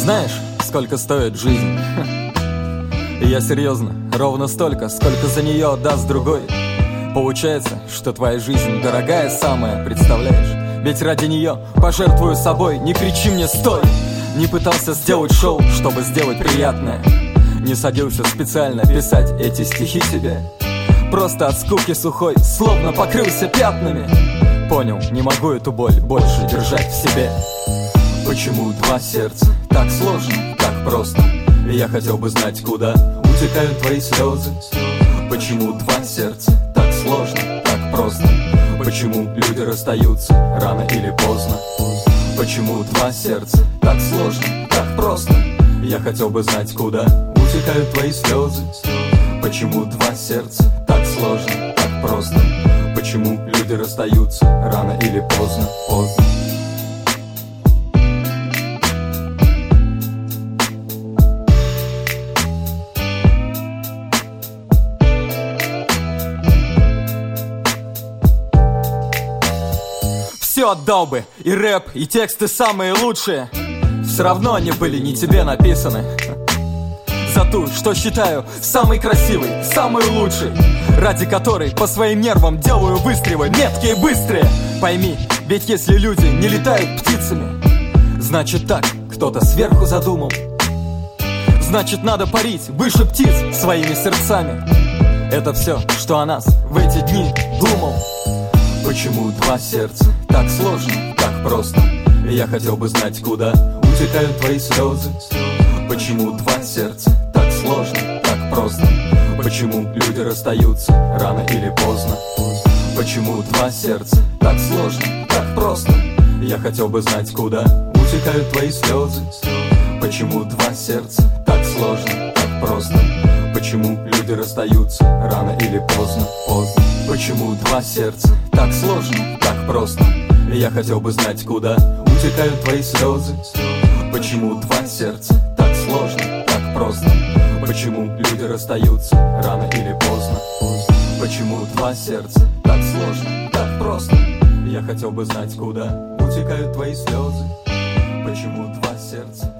Знаешь, сколько стоит жизнь? Я серьезно, ровно столько, сколько за нее отдаст другой. Получается, что твоя жизнь дорогая самая, представляешь? Ведь ради нее пожертвую собой. Не кричи мне «стой!» Не пытался сделать шоу, чтобы сделать приятное. Не садился специально писать эти стихи тебе. Просто от скуки сухой, словно покрылся пятнами. Понял, не могу эту боль больше держать в себе. Почему два сердца? Так сложно, так просто. Я хотел бы знать, куда утекают твои слезы. Почему два сердца? Так сложно, так просто. Почему люди расстаются рано или поздно? Почему два сердца? Так сложно, так просто. Я хотел бы знать, куда утекают твои слезы. Почему два сердца? Так сложно, так просто. Почему люди расстаются рано или поздно? Все отдал бы, и рэп, и тексты самые лучшие. Все равно они были не тебе написаны. За ту, что считаю самой красивой, самой лучшей, ради которой по своим нервам делаю выстрелы меткие и быстрые. Пойми, ведь если люди не летают птицами, значит так кто-то сверху задумал. Значит надо парить выше птиц своими сердцами. Это все, что о нас в эти дни думал. Почему два сердца? Так сложно, так просто. Я хотел бы знать, куда утекают твои слезы. Почему два сердца? Так сложно, так просто. Почему люди расстаются рано или поздно? Почему два сердца? Так сложно, так просто. Я хотел бы знать, куда утекают твои слезы. Почему два сердца? Так сложно, так просто. Почему люди расстаются рано или поздно? Почему два сердца? Так сложно, так просто. Я хотел бы знать, куда утекают твои слезы. Почему два сердца? Так сложно, так просто. Почему люди расстаются рано или поздно? Почему два сердца? Так сложно, так просто. Я хотел бы знать, куда утекают твои слезы. Почему два сердца?